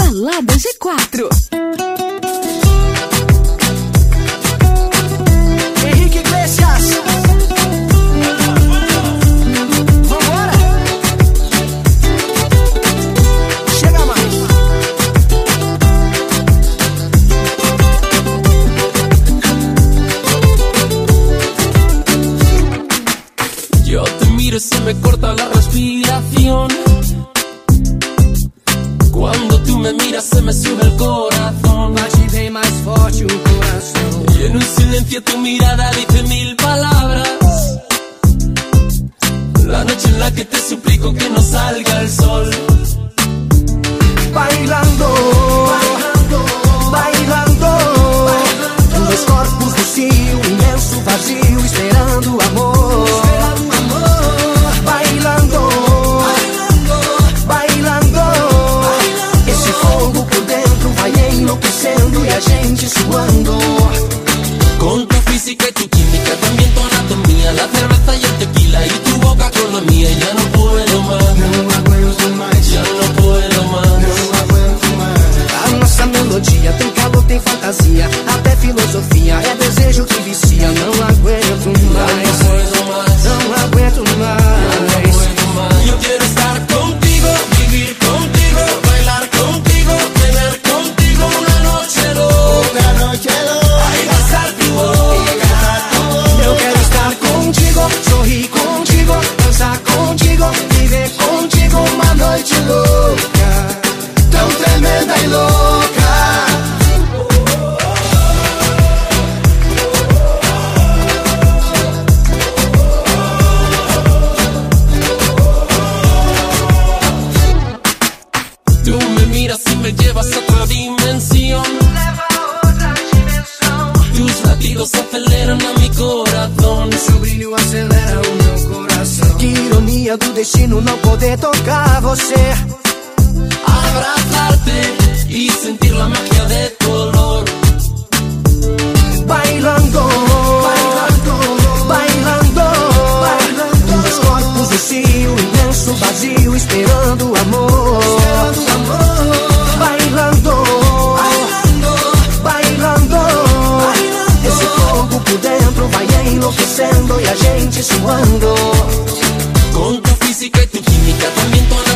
Balada G4. Henrique Iglesias. Vambora. Chega mais. Yo te miro y se me corta la respiración. Cuando tú me miras se me sube el corazón. Bate bem mais forte o coração. Y en un silencio tu mirada dice mil palabras. La noche en la que te suplico que no salga el sol. Bailando, bailando, bailando. Dois corpos no cio, imenso vazio, esperando amor. Bailando, bailando. Esse fogo por dentro vai enlouquecendo e a gente suando. Con tu física y tu química, también tu anatomía, la cerveza y el tequila y tu boca con la mía. Ya no puedo más, Não aguento mais, ya no puedo más. não aguento mais. A nossa melodia tem calor, tem fantasia, até filosofia, é desejo que vicia. Não aguento mais, não aguento mais. Yo quiero estar contigo, vivir contigo, bailar contigo, tener contigo una noche loca, ay, besar tu boca. Eu quero estar contigo, sorrir contigo, dançar contigo, viver contigo uma noite louca, tão tremenda e louca. Tú me miras y me llevas a otra dimensión. Tus latidos aceleran a mi corazón. Seu brilho acelera o meu coração. Que ironia do destino não poder tocar você. Abrazarte y sentir la magia de tu olor. Bailando, bailando, bailando, bailando. Dois corpos no cio, imenso vazio, esperando amor. Bailando, bailando, esse fogo por dentro vai enlouquecendo e a gente suando. Con tu física y tu química, también tu